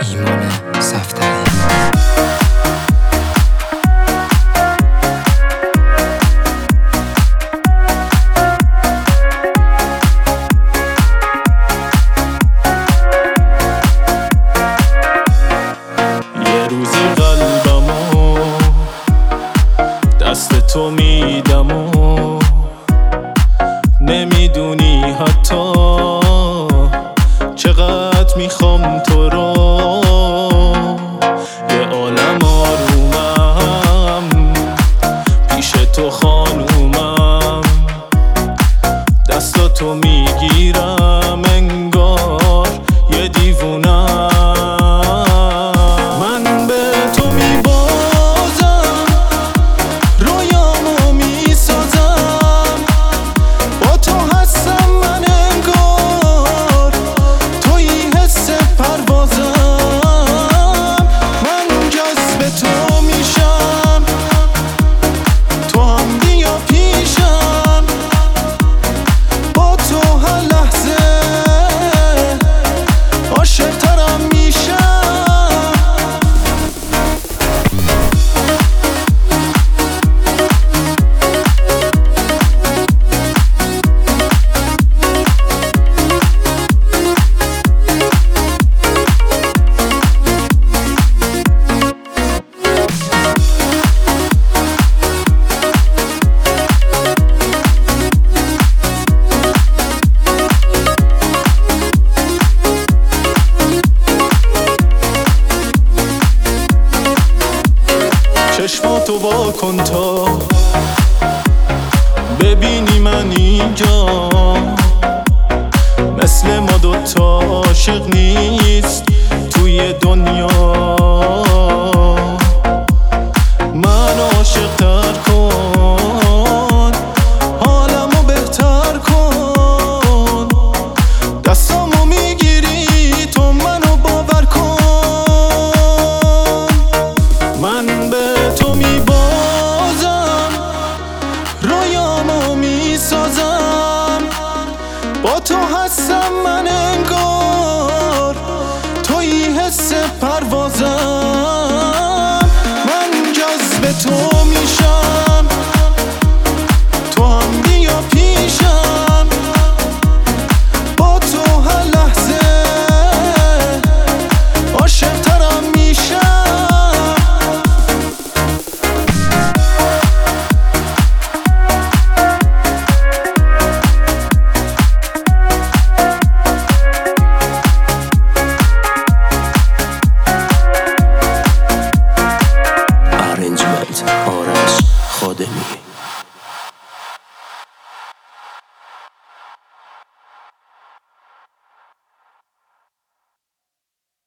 ایمان صفدری. یه روزی قلبمو دست تو میدم و نمیدونی حتی چقدر میخوام تو رو. یه عالم آرومم پیش تو خانومم، دستاتو میگیرم انگار یه دیوونم. من به تو میبازم، رویامو میسازم، با تو هستم من انگار توی حس پروازم. من جذب تو میشم، تو هم بیا پیشم، با تو هر لحظه عاشق‌ترم میشم. چشماتو وا کن تا ببینی من اینجا، مثل ما دوتا عاشق نیست توی دنیا. من عاشق تر کن، حالمو بهتر کن، دستامو میگیری تو منو باور کن. من به تو میبازم، رویامو میسازم، با تو هستم من انگار توی حس پروازم. من جذب تو میشم،